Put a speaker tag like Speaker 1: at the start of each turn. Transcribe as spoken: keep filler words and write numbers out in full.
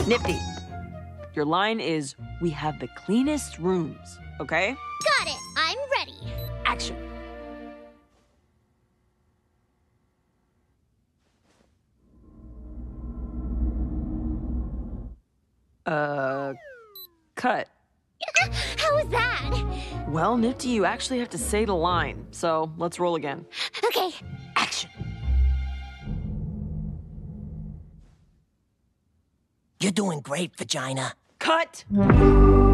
Speaker 1: Nifty, your line is, we have the cleanest rooms, okay?
Speaker 2: Got it. I'm ready.
Speaker 1: Action. Uh, cut.
Speaker 2: How was that?
Speaker 1: Well, Nifty, you actually have to say the line, so let's roll again.
Speaker 2: Okay.
Speaker 1: Action.
Speaker 3: You're doing great, Vagina.
Speaker 1: Cut!